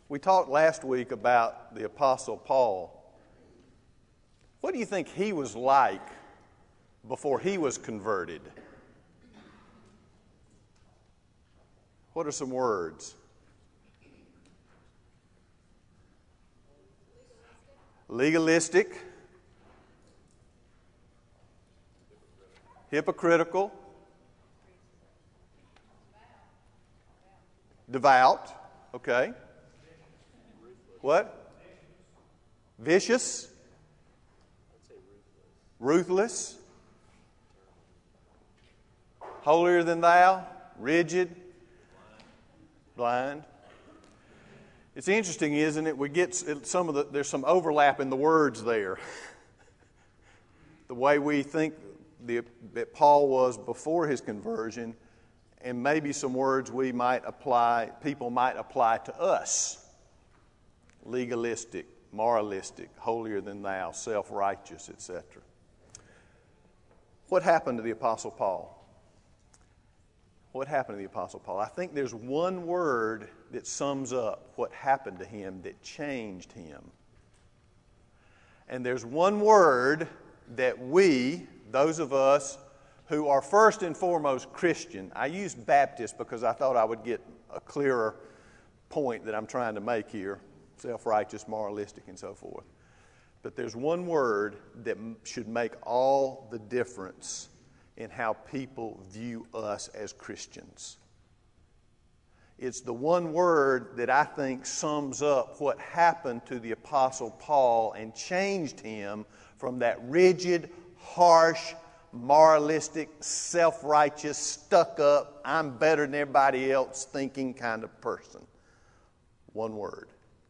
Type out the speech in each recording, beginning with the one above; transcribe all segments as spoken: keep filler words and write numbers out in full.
We talked last week about the Apostle Paul. What do you think he was like before he was converted? What are some words? Legalistic. Hypocritical. Devout. Okay. What? Vicious. Ruthless. Holier than thou. Rigid. Blind. It's interesting, isn't it? We get some of the, there's some overlap in the words there. The way we think the, that Paul was before his conversion, and maybe some words we might apply, people might apply to us. Legalistic, moralistic, holier than thou, self-righteous, et cetera. What happened to the Apostle Paul? What happened to the Apostle Paul? I think there's one word that sums up what happened to him that changed him. And there's one word that we, those of us who are first and foremost Christian, I used Baptist because I thought I would get a clearer point that I'm trying to make here, self-righteous, moralistic, and so forth. But there's one word that should make all the difference in how people view us as Christians. It's the one word that I think sums up what happened to the Apostle Paul and changed him from that rigid, harsh, moralistic, self-righteous, stuck-up, I'm better than everybody else thinking kind of person. One word.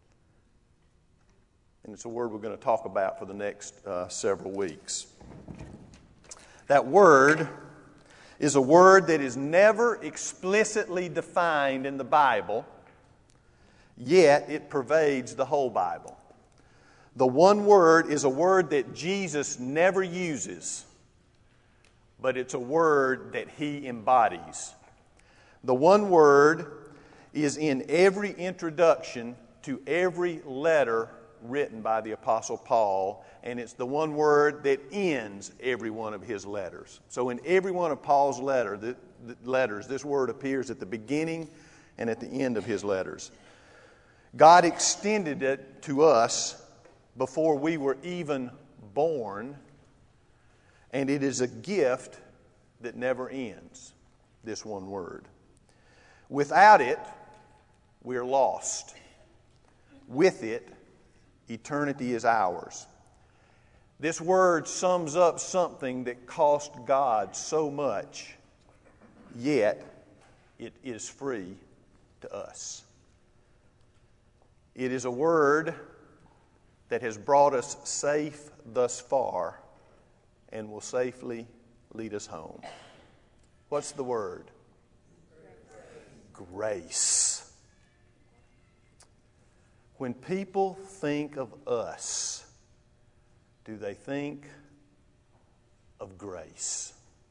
And it's a word we're going to talk about for the next uh, several weeks. That word is a word that is never explicitly defined in the Bible, yet it pervades the whole Bible. The one word is a word that Jesus never uses, but it's a word that he embodies. The one word is in every introduction to every letter written by the Apostle Paul, and it's the one word that ends every one of his letters. So in every one of Paul's letter, the, the letters, this word appears at the beginning and at the end of his letters. God extended it to us before we were even born, and it is a gift that never ends, this one word. Without it, we're lost. With it, eternity is ours. This word sums up something that cost God so much, yet it is free to us. It is a word that has brought us safe thus far and will safely lead us home. What's the word? Grace. When people think of us, do they think of grace?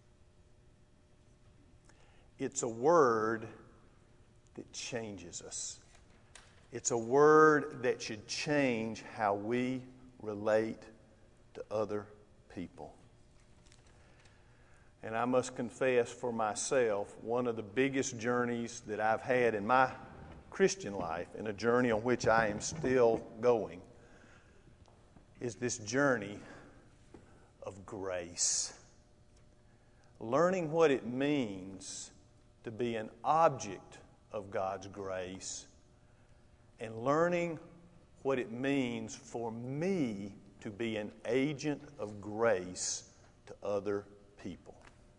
It's a word that changes us. It's a word that should change how we relate to other people. And I must confess for myself, one of the biggest journeys that I've had in my Christian life, and a journey on which I am still going, is this journey of grace. Learning what it means to be an object of God's grace, and learning what it means for me to be an agent of grace to other people.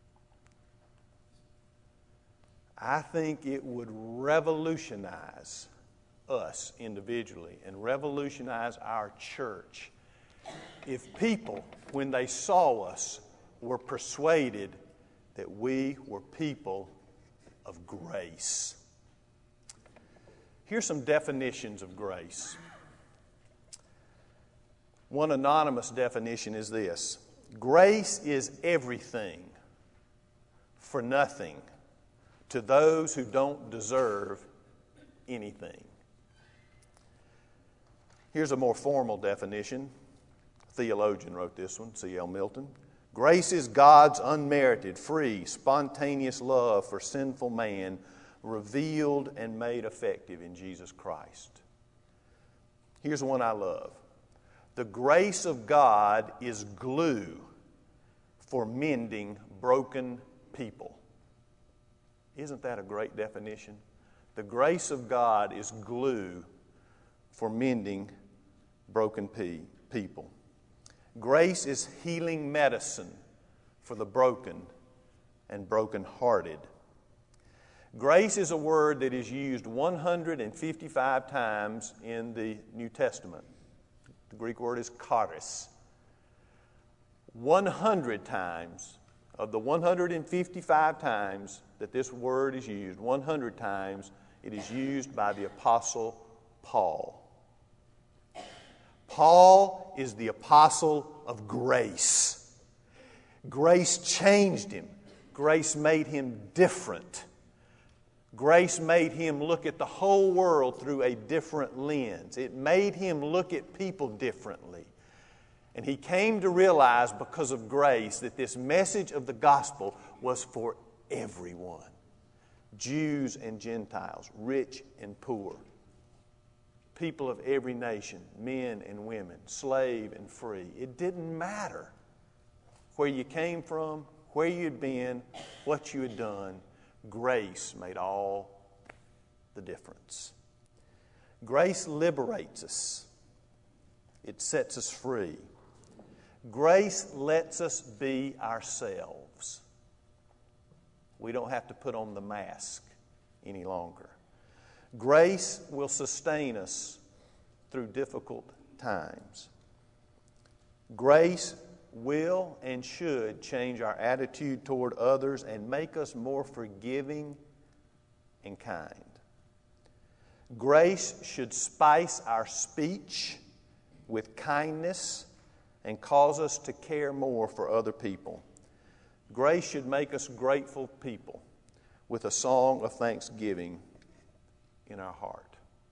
I think it would revolutionize us individually and revolutionize our church if people, when they saw us, were persuaded that we were people of grace. Here's some definitions of grace. One anonymous definition is this: grace is everything for nothing to those who don't deserve anything. Here's a more formal definition. A theologian wrote this one, C L Milton. Grace is God's unmerited, free, spontaneous love for sinful man, revealed and made effective in Jesus Christ. Here's one I love. The grace of God is glue for mending broken people. Isn't that a great definition? The grace of God is glue for mending broken pe- people. Grace is healing medicine for the broken and brokenhearted. Grace is a word that is used one hundred fifty-five times in the New Testament. The Greek word is charis. one hundred times of the one hundred fifty-five times that this word is used, one hundred times it is used by the Apostle Paul. Paul is the apostle of grace. Grace changed him. Grace made him different. Grace made him look at the whole world through a different lens. It made him look at people differently. And he came to realize because of grace that this message of the gospel was for everyone. Jews and Gentiles, rich and poor. People of every nation, men and women, slave and free. It didn't matter where you came from, where you'd been, what you had done. Grace made all the difference. Grace liberates us. It sets us free. Grace lets us be ourselves. We don't have to put on the mask any longer. Grace will sustain us through difficult times. Grace will and should change our attitude toward others and make us more forgiving and kind. Grace should spice our speech with kindness and cause us to care more for other people. Grace should make us grateful people with a song of thanksgiving in our heart.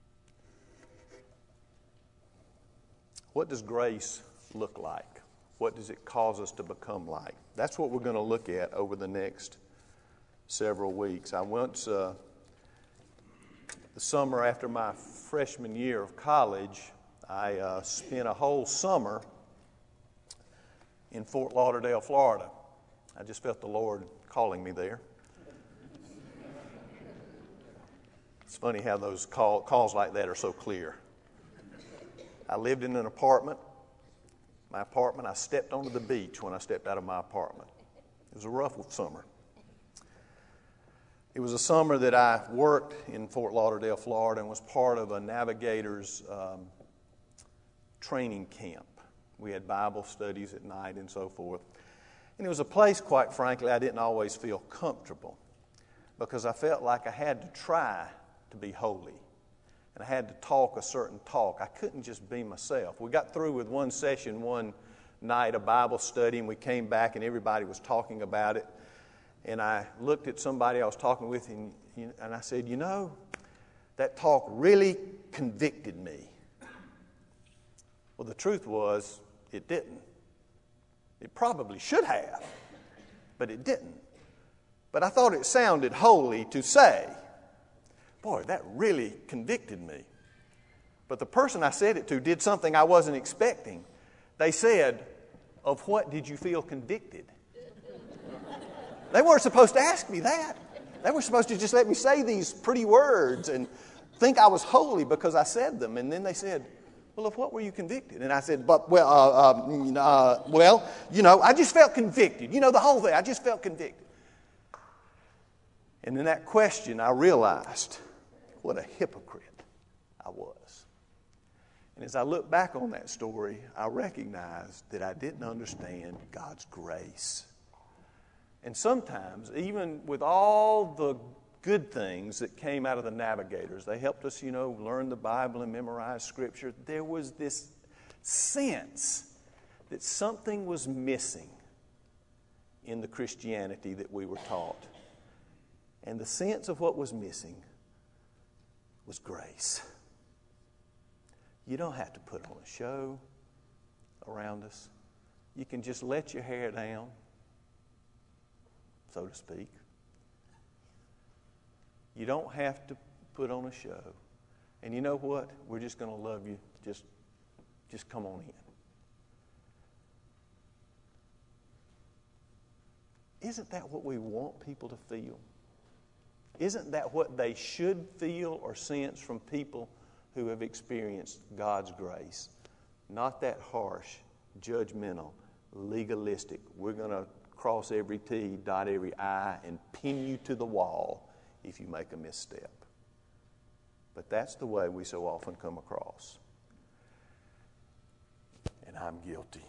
What does grace look like? What does it cause us to become like? That's what we're going to look at over the next several weeks. I once, uh, the summer after my freshman year of college, I uh, spent a whole summer in Fort Lauderdale, Florida. I just felt the Lord calling me there. It's funny how those call, calls like that are so clear. I lived in an apartment. My apartment, I stepped onto the beach when I stepped out of my apartment. It was a rough summer. It was a summer that I worked in Fort Lauderdale, Florida, and was part of a navigator's um, training camp. We had Bible studies at night and so forth. And it was a place, quite frankly, I didn't always feel comfortable because I felt like I had to try to be holy. And I had to talk a certain talk. I couldn't just be myself. We got through with one session one night, a Bible study, and we came back and everybody was talking about it. And I looked at somebody I was talking with and, and I said, you know, that talk really convicted me. Well, the truth was, it didn't. It probably should have, but it didn't. But I thought it sounded holy to say. Boy, that really convicted me. But the person I said it to did something I wasn't expecting. They said, of what did you feel convicted? They weren't supposed to ask me that. They were supposed to just let me say these pretty words and think I was holy because I said them. And then they said, well, of what were you convicted? And I said, but well, uh, um, uh, well, you know, I just felt convicted. You know, the whole thing, I just felt convicted. And in that question, I realized what a hypocrite I was. And as I look back on that story, I recognized that I didn't understand God's grace. And sometimes, even with all the good things that came out of the navigators, they helped us, you know, learn the Bible and memorize Scripture, there was this sense that something was missing in the Christianity that we were taught. And the sense of what was missing was grace. You don't have to put on a show around us. You can just let your hair down, so to speak. You don't have to put on a show. And you know what? We're just going to love you. Just, just come on in. Isn't that what we want people to feel? Isn't that what they should feel or sense from people who have experienced God's grace? Not that harsh, judgmental, legalistic. We're going to cross every T, dot every I, and pin you to the wall if you make a misstep. But that's the way we so often come across. And I'm guilty.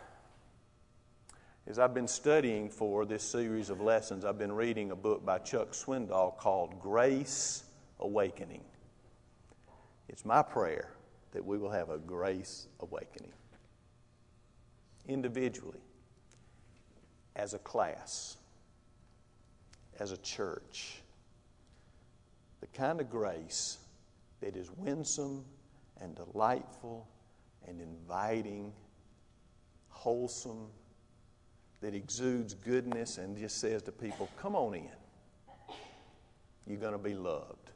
As I've been studying for this series of lessons, I've been reading a book by Chuck Swindoll called Grace Awakening. It's my prayer that we will have a grace awakening. Individually, as a class, as a church. The kind of grace that is winsome and delightful and inviting, wholesome, that exudes goodness and just says to people, come on in. You're going to be loved.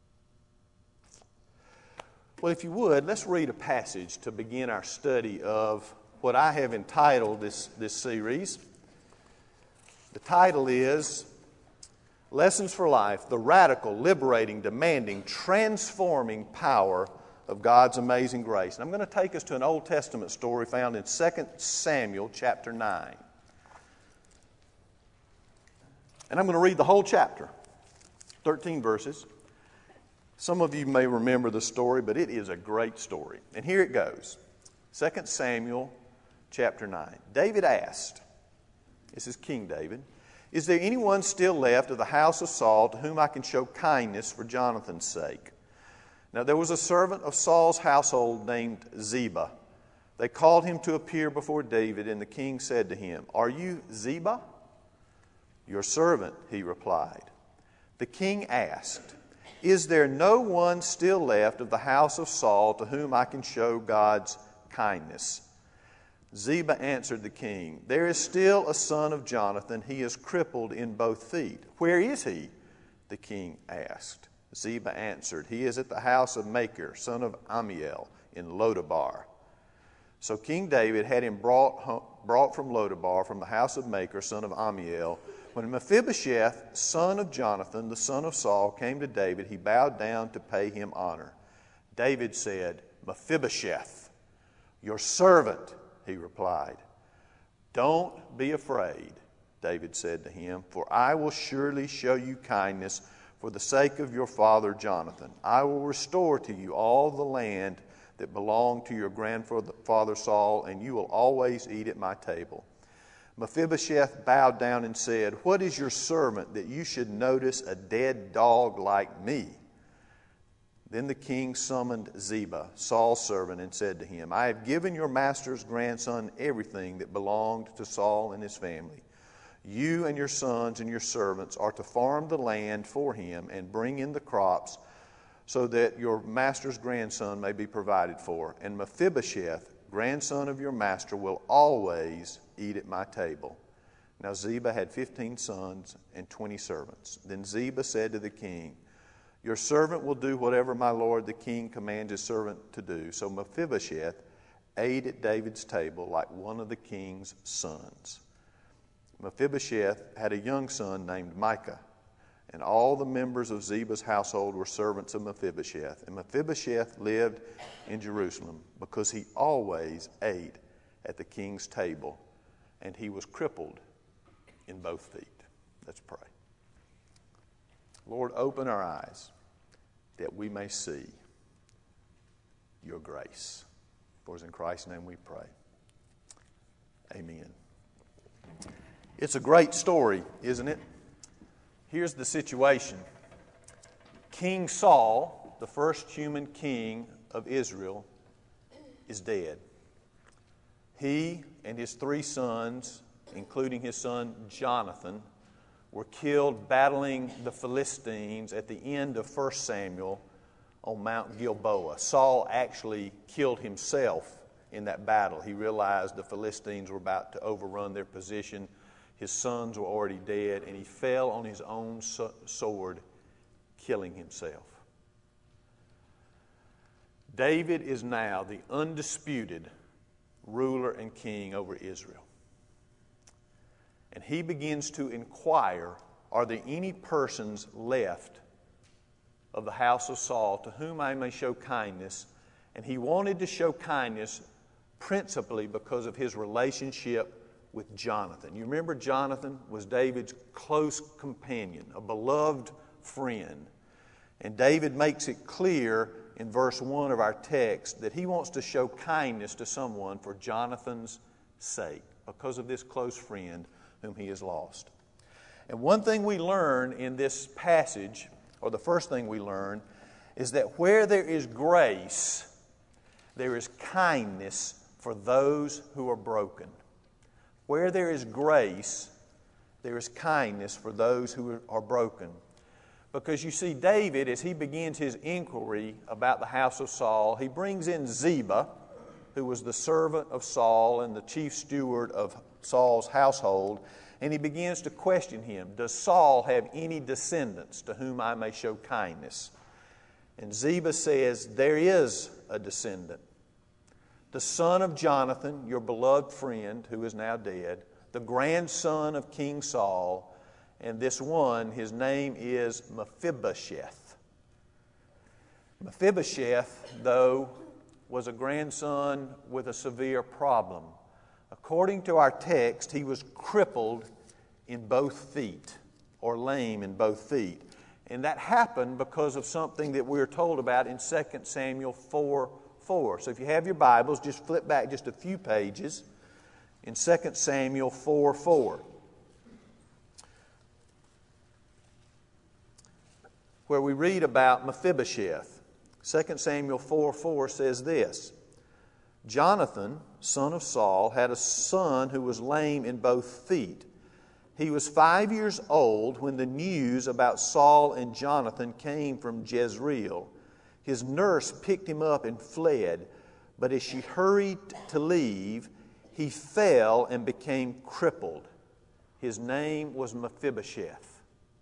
Well, if you would, let's read a passage to begin our study of what I have entitled this, this series. The title is Lessons for Life, the Radical, Liberating, Demanding, Transforming Power of God's Amazing Grace. And I'm going to take us to an Old Testament story found in Second Samuel chapter nine. And I'm going to read the whole chapter, thirteen verses. Some of you may remember the story, but it is a great story. And here it goes. Second Samuel chapter nine. David asked, this is King David, is there anyone still left of the house of Saul to whom I can show kindness for Jonathan's sake? Now there was a servant of Saul's household named Ziba. They called him to appear before David, and the king said to him, are you Ziba? Your servant, he replied. The king asked, is there no one still left of the house of Saul to whom I can show God's kindness? Ziba answered the king, there is still a son of Jonathan. He is crippled in both feet. Where is he? The king asked. Ziba answered, he is at the house of Machir, son of Ammiel, in Lodabar. So King David had him brought, brought from Lodabar, from the house of Machir, son of Ammiel. When Mephibosheth, son of Jonathan, the son of Saul, came to David, he bowed down to pay him honor. David said, Mephibosheth, your servant, he replied. Don't be afraid, David said to him, for I will surely show you kindness for the sake of your father Jonathan. I will restore to you all the land that belonged to your grandfather Saul, and you will always eat at my table. Mephibosheth bowed down and said, what is your servant that you should notice a dead dog like me? Then the king summoned Ziba, Saul's servant, and said to him, I have given your master's grandson everything that belonged to Saul and his family. You and your sons and your servants are to farm the land for him and bring in the crops so that your master's grandson may be provided for. And Mephibosheth, grandson of your master, will always eat at my table. Now Ziba had fifteen sons and twenty servants. Then Ziba said to the king, your servant will do whatever my lord the king commands his servant to do. So Mephibosheth ate at David's table like one of the king's sons. Mephibosheth had a young son named Micah, and all the members of Ziba's household were servants of Mephibosheth. And Mephibosheth lived in Jerusalem because he always ate at the king's table, and he was crippled in both feet. Let's pray. Lord, open our eyes that we may see your grace. For it's in Christ's name we pray. Amen. It's a great story, isn't it? Here's the situation. King Saul, the first human king of Israel, is dead. He and his three sons, including his son Jonathan, were killed battling the Philistines at the end of First Samuel on Mount Gilboa. Saul actually killed himself in that battle. He realized the Philistines were about to overrun their position. His sons were already dead, and he fell on his own sword, killing himself. David is now the undisputed ruler and king over Israel. And he begins to inquire, are there any persons left of the house of Saul to whom I may show kindness? And he wanted to show kindness principally because of his relationship with Jonathan. You remember Jonathan was David's close companion, a beloved friend. And David makes it clear in verse one of our text that he wants to show kindness to someone for Jonathan's sake, because of this close friend whom he has lost. And one thing we learn in this passage, or the first thing we learn, is that where there is grace, there is kindness for those who are broken. Where there is grace, there is kindness for those who are broken. Because you see, David, as he begins his inquiry about the house of Saul, he brings in Ziba, who was the servant of Saul and the chief steward of Saul's household, and he begins to question him. Does Saul have any descendants to whom I may show kindness? And Ziba says, there is a descendant. The son of Jonathan, your beloved friend, who is now dead, the grandson of King Saul, and this one, his name is Mephibosheth. Mephibosheth, though, was a grandson with a severe problem. According to our text, he was crippled in both feet, or lame in both feet. And that happened because of something that we're told about in Second Samuel four four. So if you have your Bibles, just flip back just a few pages in Second Samuel four four. Where we read about Mephibosheth. Second Samuel four four says this: Jonathan, son of Saul, had a son who was lame in both feet. He was five years old when the news about Saul and Jonathan came from Jezreel. His nurse picked him up and fled, but as she hurried to leave, he fell and became crippled. His name was Mephibosheth.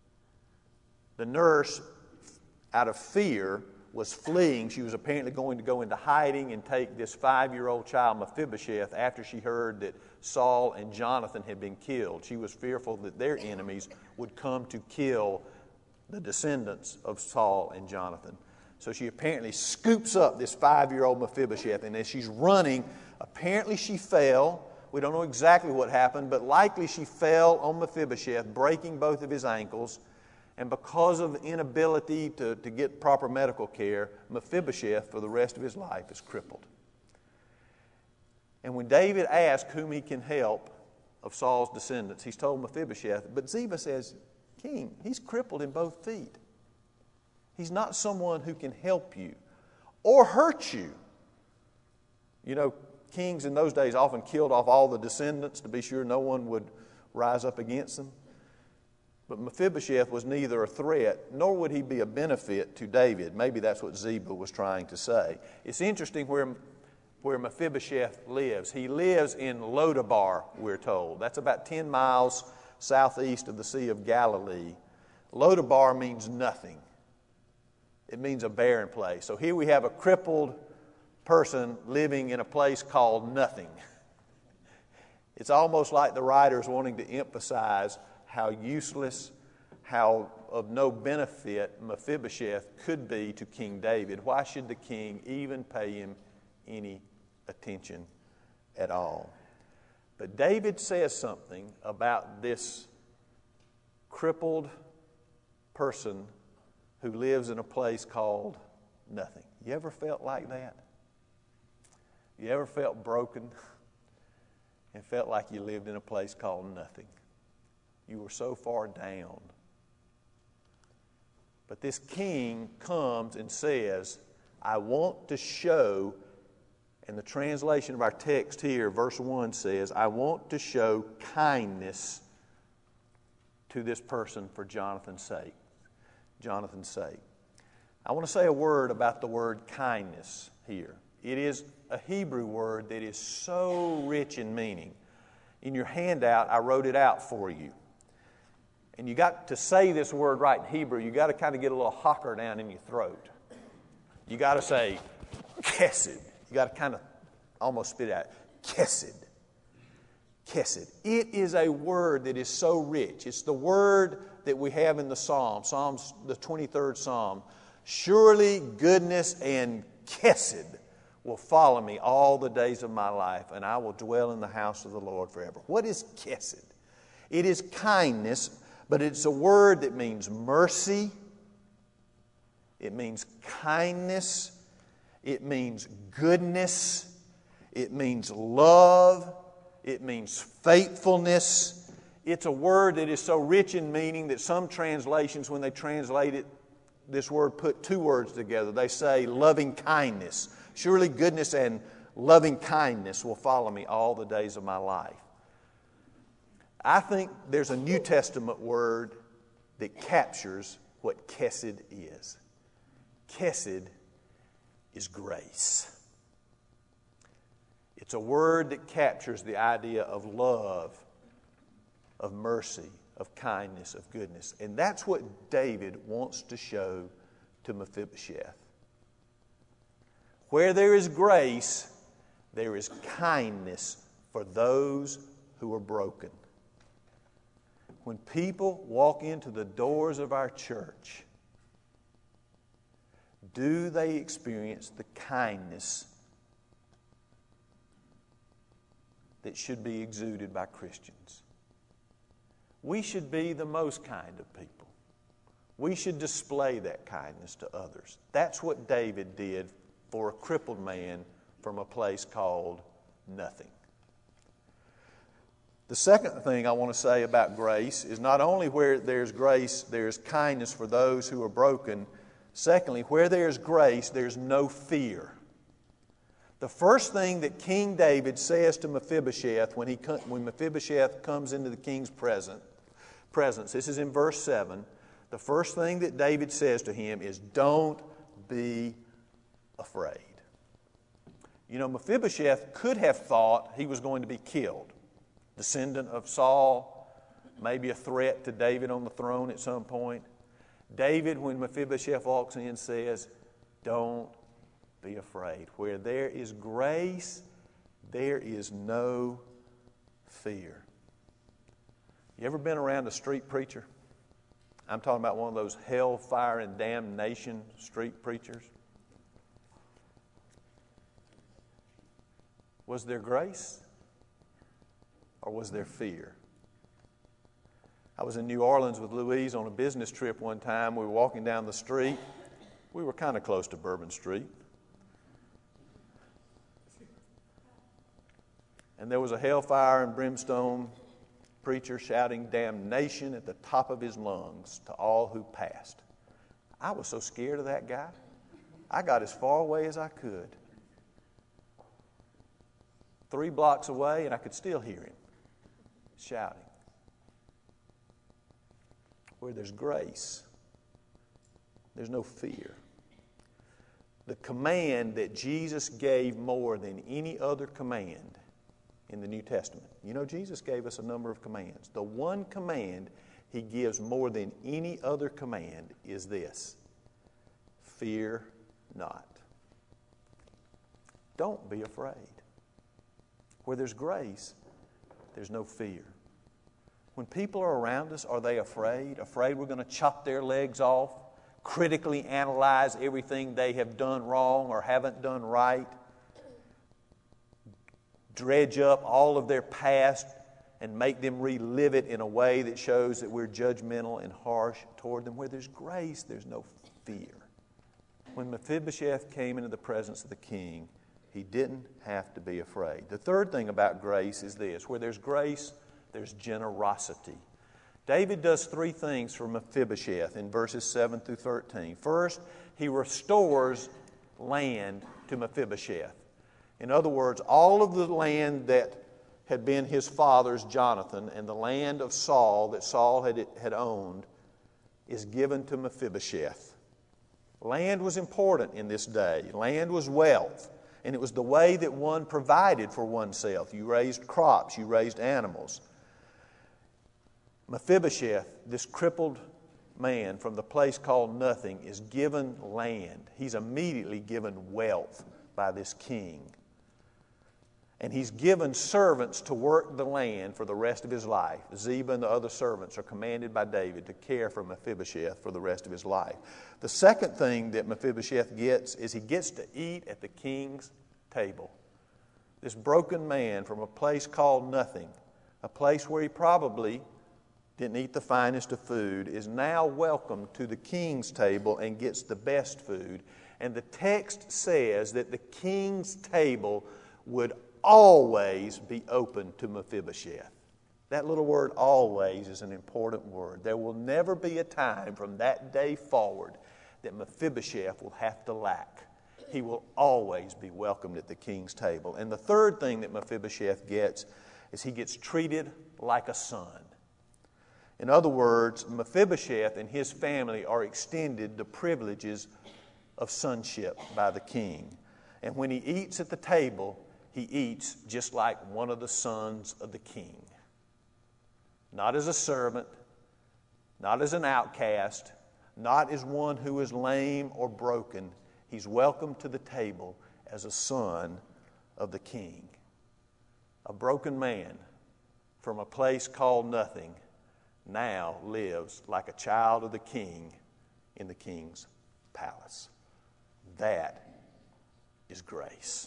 The nurse, out of fear, was fleeing. She was apparently going to go into hiding and take this five-year-old child, Mephibosheth, after she heard that Saul and Jonathan had been killed. She was fearful that their enemies would come to kill the descendants of Saul and Jonathan. So she apparently scoops up this five-year-old Mephibosheth, and as she's running, apparently she fell. We don't know exactly what happened, but likely she fell on Mephibosheth, breaking both of his ankles. And because of the inability to, to get proper medical care, Mephibosheth, for the rest of his life, is crippled. And when David asks whom he can help of Saul's descendants, he's told Mephibosheth. But Ziba says, King, he's crippled in both feet. He's not someone who can help you or hurt you. You know, kings in those days often killed off all the descendants to be sure no one would rise up against them. But Mephibosheth was neither a threat, nor would he be a benefit to David. Maybe that's what Ziba was trying to say. It's interesting where, where Mephibosheth lives. He lives in Lodabar, we're told. That's about ten miles southeast of the Sea of Galilee. Lodabar means nothing. It means a barren place. So here we have a crippled person living in a place called nothing. It's almost like the writer's wanting to emphasize how useless, how of no benefit Mephibosheth could be to King David. Why should the king even pay him any attention at all? But David says something about this crippled person who lives in a place called nothing. You ever felt like that? You ever felt broken and felt like you lived in a place called nothing? You were so far down. But this king comes and says, I want to show, and the translation of our text here, verse one says, I want to show kindness to this person for Jonathan's sake. Jonathan's sake. I want to say a word about the word kindness here. It is a Hebrew word that is so rich in meaning. In your handout, I wrote it out for you. And you got to say this word right in Hebrew, you got to kind of get a little hocker down in your throat. You got to say, kesed. You got to kind of almost spit it out. Kesed. Kesed. It is a word that is so rich. It's the word that we have in the Psalm, Psalms, the twenty-third Psalm. Surely goodness and kesed will follow me all the days of my life, and I will dwell in the house of the Lord forever. What is kesed? It is kindness, but it's a word that means mercy. It means kindness. It means goodness. It means love. It means faithfulness. It's a word that is so rich in meaning that some translations, when they translate it, this word put two words together. They say loving kindness. Surely goodness and loving kindness will follow me all the days of my life. I think there's a New Testament word that captures what kesed is. Kesed is grace. It's a word that captures the idea of love, of mercy, of kindness, of goodness. And that's what David wants to show to Mephibosheth. Where there is grace, there is kindness for those who are broken. When people walk into the doors of our church, do they experience the kindness that should be exuded by Christians? We should be the most kind of people. We should display that kindness to others. That's what David did for a crippled man from a place called nothing. The second thing I want to say about grace is not only where there's grace, there's kindness for those who are broken. Secondly, where there's grace, there's no fear. The first thing that King David says to Mephibosheth when, he, when Mephibosheth comes into the king's presence, presence, this is in verse seven, the first thing that David says to him is, don't be afraid. You know, Mephibosheth could have thought he was going to be killed. Descendant of Saul, maybe a threat to David on the throne at some point. David, when Mephibosheth walks in, says, don't be afraid. Where there is grace, there is no fear. You ever been around a street preacher? I'm talking about one of those hellfire and damnation street preachers. Was there grace or was there fear? I was in New Orleans with Louise on a business trip one time. We were walking down the street. We were kind of close to Bourbon Street. And there was a hellfire and brimstone preacher shouting damnation at the top of his lungs to all who passed. I was so scared of that guy, I got as far away as I could. Three blocks away, and I could still hear him shouting. Where there's grace, there's no fear. The command that Jesus gave more than any other command in the New Testament. You know, Jesus gave us a number of commands. The one command He gives more than any other command is this: fear not. Don't be afraid. Where there's grace, there's no fear. When people are around us, are they afraid? Afraid we're going to chop their legs off, critically analyze everything they have done wrong or haven't done right, dredge up all of their past and make them relive it in a way that shows that we're judgmental and harsh toward them? Where there's grace, there's no fear. When Mephibosheth came into the presence of the king, he didn't have to be afraid. The third thing about grace is this: where there's grace, there's generosity. David does three things for Mephibosheth in verses seven through thirteen. First, he restores land to Mephibosheth. In other words, all of the land that had been his father's, Jonathan, and the land of Saul that Saul had, had owned is given to Mephibosheth. Land was important in this day. Land was wealth. And it was the way that one provided for oneself. You raised crops, you raised animals. Mephibosheth, this crippled man from the place called Nothing, is given land. He's immediately given wealth by this king. And he's given servants to work the land for the rest of his life. Ziba and the other servants are commanded by David to care for Mephibosheth for the rest of his life. The second thing that Mephibosheth gets is he gets to eat at the king's table. This broken man from a place called Nothing, a place where he probably didn't eat the finest of food, is now welcomed to the king's table and gets the best food. And the text says that the king's table would always be open to Mephibosheth. That little word always is an important word. There will never be a time from that day forward that Mephibosheth will have to lack. He will always be welcomed at the king's table. And the third thing that Mephibosheth gets is he gets treated like a son. In other words, Mephibosheth and his family are extended the privileges of sonship by the king. And when he eats at the table, he eats just like one of the sons of the king. Not as a servant, not as an outcast, not as one who is lame or broken. He's welcomed to the table as a son of the king. A broken man from a place called Nothing now lives like a child of the king in the king's palace. That is grace.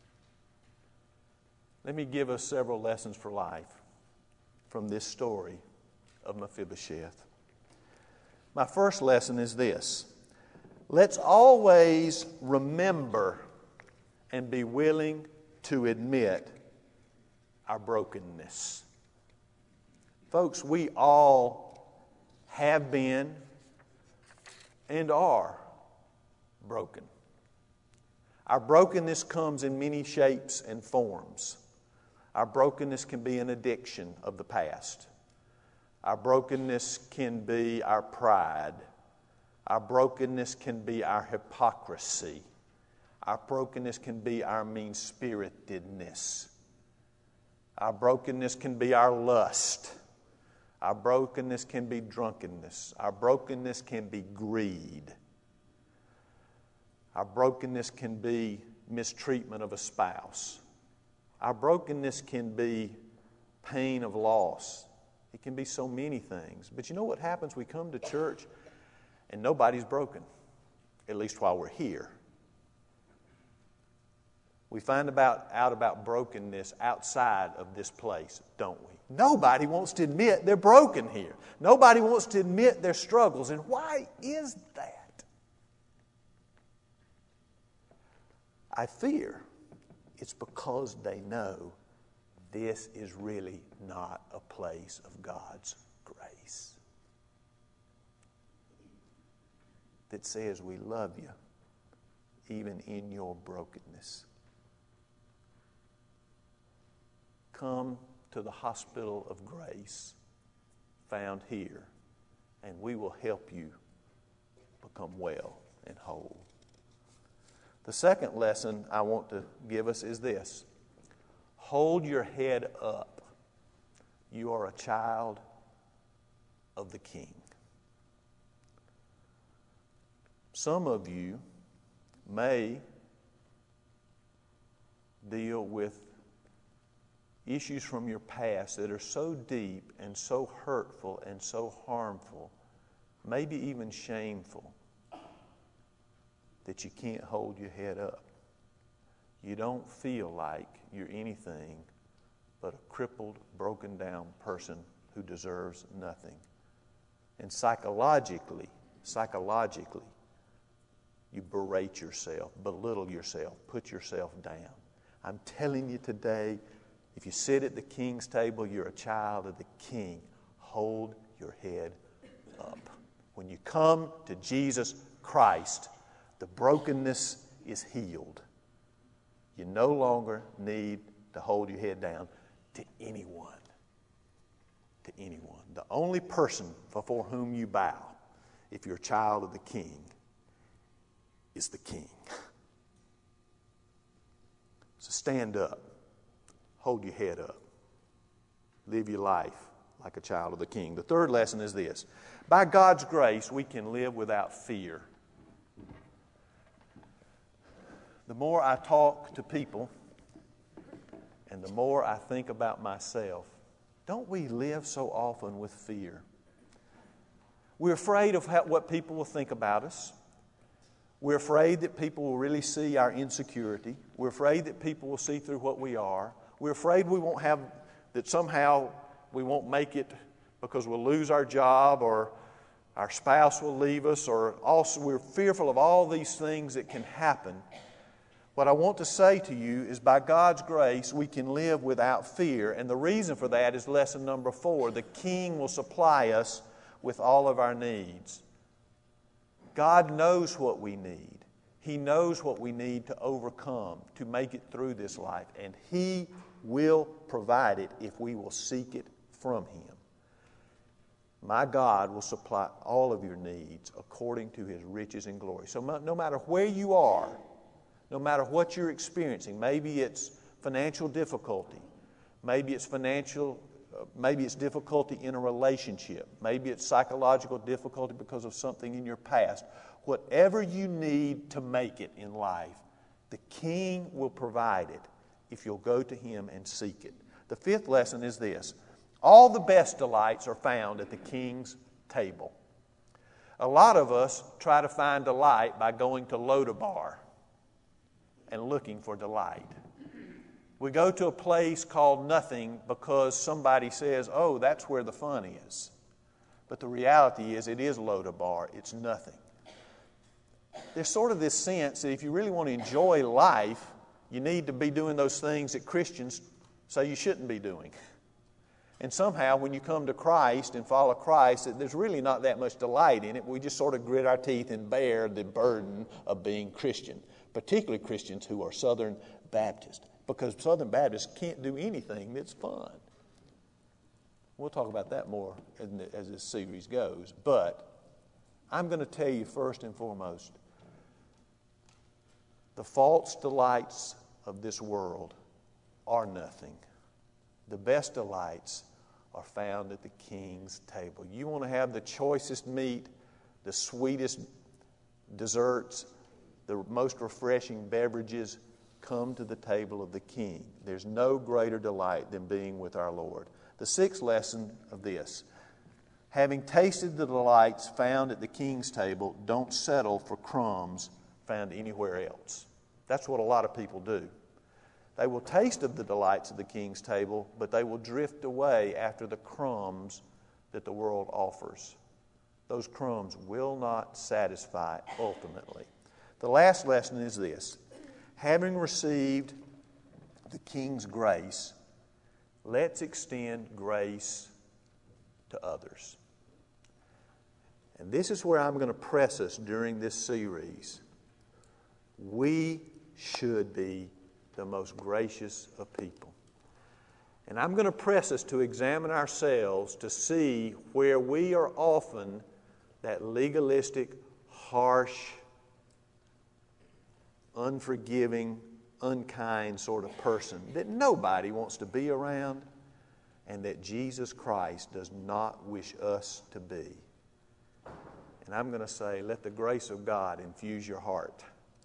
Let me give us several lessons for life from this story of Mephibosheth. My first lesson is this. Let's always remember and be willing to admit our brokenness. Folks, we all have been and are broken. Our brokenness comes in many shapes and forms. Our brokenness can be an addiction of the past. Our brokenness can be our pride. Our brokenness can be our hypocrisy. Our brokenness can be our mean-spiritedness. Our brokenness can be our lust. Our brokenness can be drunkenness. Our brokenness can be greed. Our brokenness can be mistreatment of a spouse. Our brokenness can be pain of loss. It can be so many things. But you know what happens? We come to church and nobody's broken, at least while we're here. We find about, out about brokenness outside of this place, don't we? Nobody wants to admit they're broken here. Nobody wants to admit their struggles. And why is that? I fear it's because they know this is really not a place of God's grace that says we love you even in your brokenness. Come to the hospital of grace found here, and we will help you become well and whole. The second lesson I want to give us is this. Hold your head up. You are a child of the King. Some of you may deal with issues from your past that are so deep and so hurtful and so harmful, maybe even shameful, that you can't hold your head up. You don't feel like you're anything but a crippled, broken down person who deserves nothing. And psychologically, psychologically, you berate yourself, belittle yourself, put yourself down. I'm telling you today, if you sit at the King's table, you're a child of the King. Hold your head up. When you come to Jesus Christ, the brokenness is healed. You no longer need to hold your head down to anyone. To anyone. The only person before whom you bow, if you're a child of the King, is the King. So stand up. Hold your head up. Live your life like a child of the King. The third lesson is this. By God's grace, we can live without fear. The more I talk to people and the more I think about myself, don't we live so often with fear? We're afraid of how, what people will think about us. We're afraid that people will really see our insecurity. We're afraid that people will see through what we are. We're afraid we won't have, that somehow we won't make it because we'll lose our job or our spouse will leave us, or also we're fearful of all these things that can happen. What I want to say to you is by God's grace, we can live without fear. And the reason for that is lesson number four. The King will supply us with all of our needs. God knows what we need. He knows what we need to overcome, to make it through this life. And He will provide it if we will seek it from Him. My God will supply all of your needs according to His riches and glory. So no matter where you are, no matter what you're experiencing, maybe it's financial difficulty, maybe it's financial, uh, maybe it's difficulty in a relationship, maybe it's psychological difficulty because of something in your past. Whatever you need to make it in life, the King will provide it if you'll go to Him and seek it. The fifth lesson is this. All the best delights are found at the King's table. A lot of us try to find delight by going to Lodabar and looking for delight. We go to a place called nothing because somebody says, oh, that's where the fun is. But the reality is it is Lodabar. It's nothing. There's sort of this sense that if you really want to enjoy life, you need to be doing those things that Christians say you shouldn't be doing. And somehow when you come to Christ and follow Christ, there's really not that much delight in it. We just sort of grit our teeth and bear the burden of being Christian, particularly Christians who are Southern Baptist, because Southern Baptists can't do anything that's fun. We'll talk about that more as this series goes. But I'm going to tell you first and foremost, the false delights of this world are nothing. The best delights are found at the King's table. You want to have the choicest meat, the sweetest desserts, the most refreshing beverages, come to the table of the King. There's no greater delight than being with our Lord. The sixth lesson of this, having tasted the delights found at the King's table, don't settle for crumbs found anywhere else. That's what a lot of people do. They will taste of the delights of the King's table, but they will drift away after the crumbs that the world offers. Those crumbs will not satisfy ultimately. The last lesson is this. Having received the King's grace, let's extend grace to others. And this is where I'm going to press us during this series. We should be the most gracious of people. And I'm going to press us to examine ourselves to see where we are often that legalistic, harsh, unforgiving, unkind sort of person that nobody wants to be around and that Jesus Christ does not wish us to be. And I'm going to say, let the grace of God infuse your heart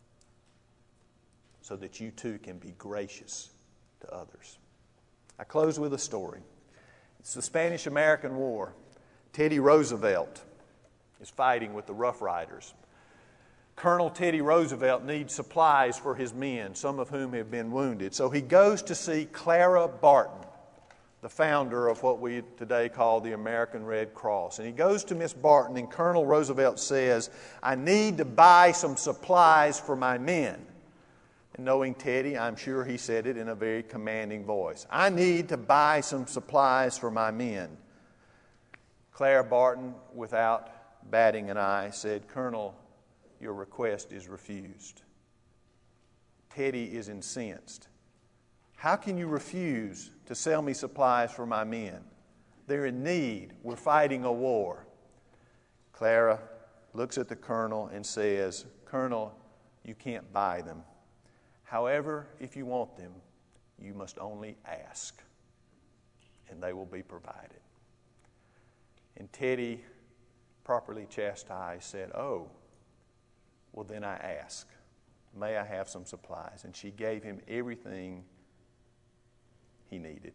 so that you too can be gracious to others. I close with a story. It's the Spanish-American War. Teddy Roosevelt is fighting with the Rough Riders. Colonel Teddy Roosevelt needs supplies for his men, some of whom have been wounded. So he goes to see Clara Barton, the founder of what we today call the American Red Cross. And he goes to Miss Barton, and Colonel Roosevelt says, I need to buy some supplies for my men. And knowing Teddy, I'm sure he said it in a very commanding voice. I need to buy some supplies for my men. Clara Barton, without batting an eye, said, Colonel, your request is refused. Teddy is incensed. How can you refuse to sell me supplies for my men? They're in need. We're fighting a war. Clara looks at the colonel and says, Colonel, You can't buy them. However, if you want them, you must only ask, and they will be provided. And Teddy, properly chastised, said, "Oh, well then I ask, may I have some supplies?" And she gave him everything he needed.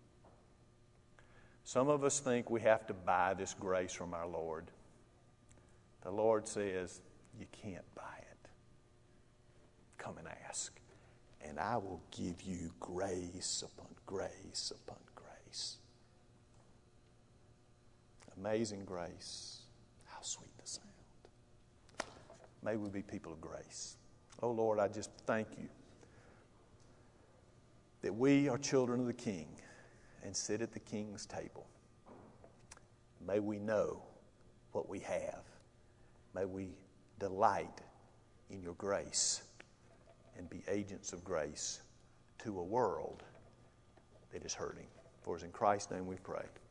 Some of us think we have to buy this grace from our Lord. The Lord says, you can't buy it. Come and ask, and I will give you grace upon grace upon grace. Amazing grace. How sweet the sound. May we be people of grace. Oh Lord, I just thank you that we are children of the King and sit at the King's table. May we know what we have. May we delight in your grace and be agents of grace to a world that is hurting. For it's in Christ's name we pray.